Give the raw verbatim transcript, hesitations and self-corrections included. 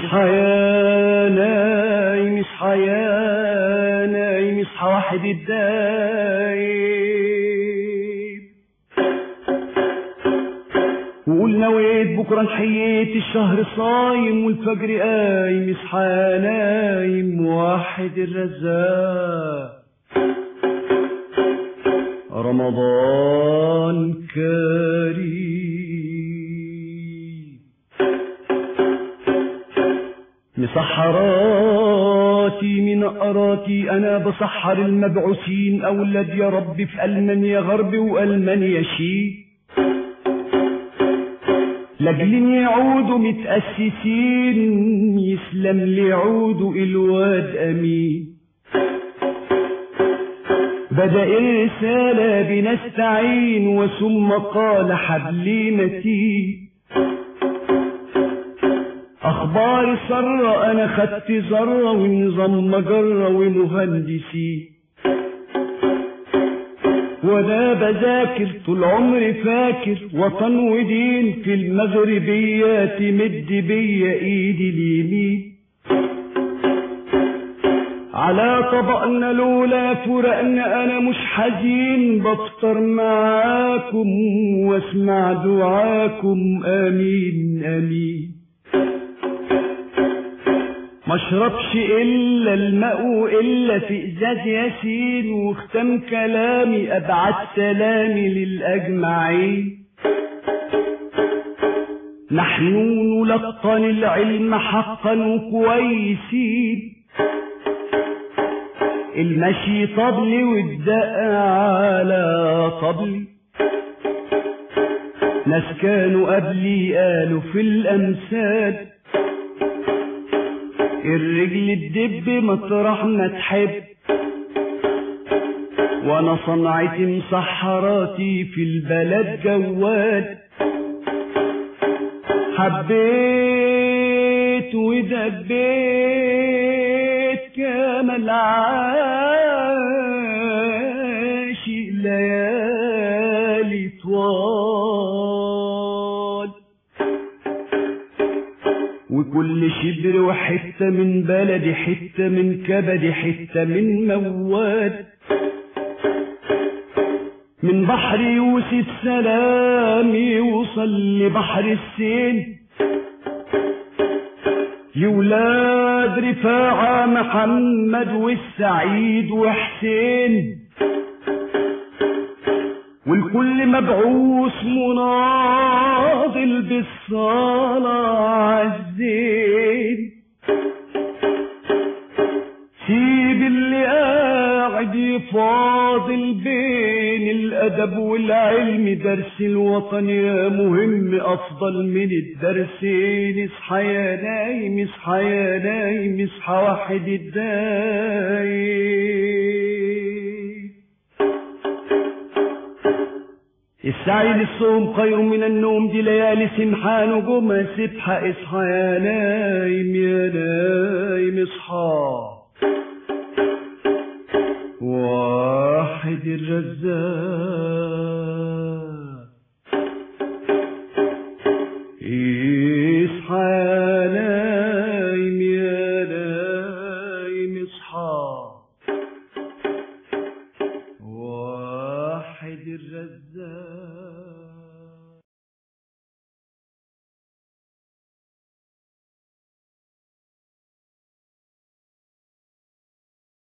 اصحى يا نايم اصحى يا نايم اصحى واحد الدايم وقول نويت بكره نحييت الشهر صايم والفجر قايم اصحى يا نايم واحد الرزاق رمضان كريم مسحراتي من قراتي انا بسحر المبعوثين اولاد يا رب في المانيا غرب والمانيا شيء لاجل يعودوا متأسسين يسلم ليعودوا الواد امين بدأ الرسالة بنستعين وثم قال حبلي متين اخبار سرة انا خدت ذرة ونظام مجرة ومهندسين وانا بذاكر طول عمري فاكر وطن ودين في المغربية تمد بيا ايدي اليمين على طبقنا لولا فرقنا انا مش حزين بفطر معاكم واسمع دعاكم امين امين مشربش الا الماء الا في ازاز ياسين واختم كلامي ابعت سلامي للاجمعين نحن نلقن العلم حقا وكويسين المشي طبلي والدق على طبلي ناس كانوا قبلي قالوا في الامثال الرجل الدب مطرح ما تحب وانا صنعتي مسحراتي في البلد جوال حبيت ودبيت كما العاشق ليالي طوال وكل شبر وحتة من بلدي حتة من كبدي حتة من موال من بحر يوسف سلام يوصل لبحر السين يولاد رفاعة محمد والسعيد وحسين والكل مبعوث مناضل بالصلاة عالزين سيب اللي قاعد يفاضل بين الأدب والعلم درس الوطن يا مهم أفضل من الدرسين اصحى يا نايم اصحى يا نايم اصحى واحد الدايم السعي للصوم خير من النوم دي ليالي سمحة نجومها سبحة اصحى يا نايم يا نايم اصحى واحد الرزاق